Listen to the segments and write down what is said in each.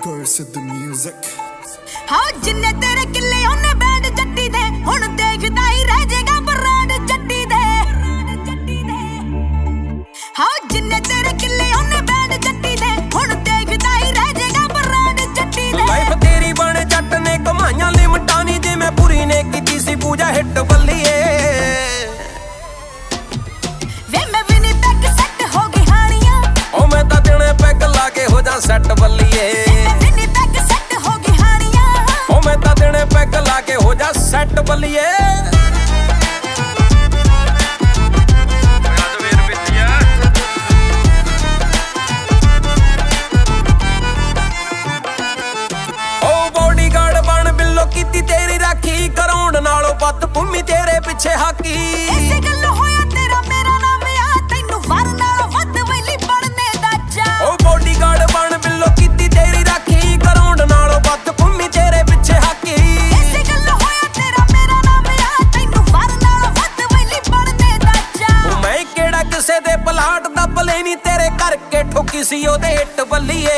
Curse the music हाँ जिन्ने तेरे किले ओने बैंड जट्टी दे हुण देखदा ही रह जाएगा ब्रांड जट्टी दे हाँ जिन्ने तेरे किले ओने बैंड जट्टी दे हुण देखदा ही रह जाएगा ब्रांड जट्टी दे लाइफ तेरी बन जट ने कमाइयां लिमटां नी जिवें पूरी ने कीती सी पूजा हिट बल्लीए वे मैं भी नहीं तक सेट हो गई हानियां ओ मैं तां दिने पैग ला के हो जा सेट बल्लीए पैग ला के हो जा सेट बल्लीए ओ बॉडीगार्ड बन बिल्लो कीती तेरी राखी कराउंड नालों पत भूमि तेरे पिछे हाकी इसे गल्लों होया तेरा मेरा नाम आ तैनू वार नालों वध वैली बनने दा चा ओ बॉडीगार्ड बन बिल्लो कीती तेरी राखी कराउंड नालों पत भूमि तेरे पिछे हाकी किसे दे पलाट दा भले नी तेरे करके ठोकी सी ओदे हिट बल्लीए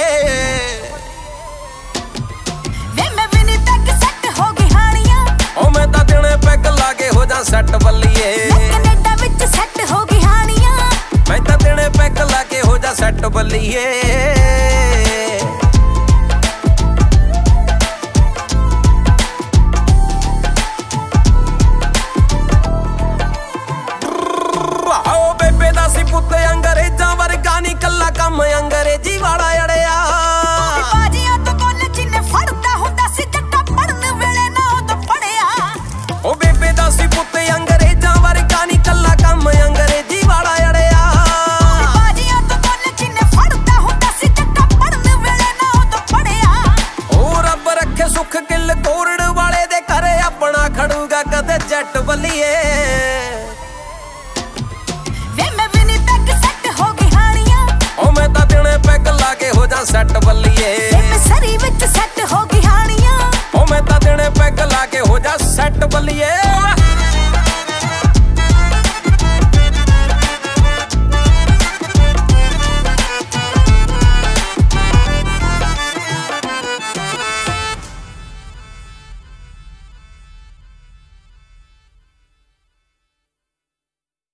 वे मैं भी नहीं तक सेट हो गई हानियां ओ मैं तां दिने पैग ला के हो जा सेट बल्लीए कनाडा विच सेट हो गई हानियां मैं तां दिने पैग ला के हो जा सेट बल्लीए पुत अंग्रेजा वर्गा नी कल्ला कम अंग्रेजी वाला अड़िया बाजियां तो कॉलेज ने फड़दा हुंदा सी जट्टा पढ़न वेले ना तो पढ़िया ओ बेबे दा सी पुत अंग्रेजा वर्गा नी कल्ला कम अंग्रेजी वाला अड़िया बाजियां तो कॉलेज ने फड़दा हुंदा सी जट्टा पढ़न वेले ना तो पढ़िया ओ रब रखे सुख किल कोरड़ वाले दे घरे अपना खड़ूगा कदे जट बल्लीए पैग ला के हो जा सेट बल्लीए सरी विच सेट हो गई हानियां ओ मैं तां दिने पैग ला के हो जा सेट बल्लीए।